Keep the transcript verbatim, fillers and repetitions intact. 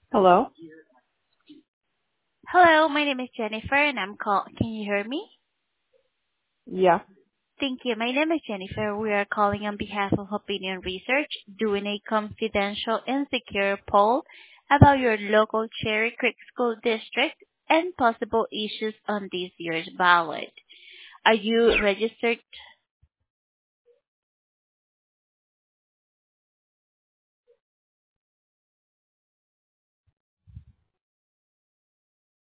Hello? Hello, my name is Jennifer, and I'm call. Can you hear me? Yeah. Thank you. My name is Jennifer. We are calling on behalf of Opinion Research, doing a confidential and secure poll about your local Cherry Creek School District and possible issues on this year's ballot. Are you registered?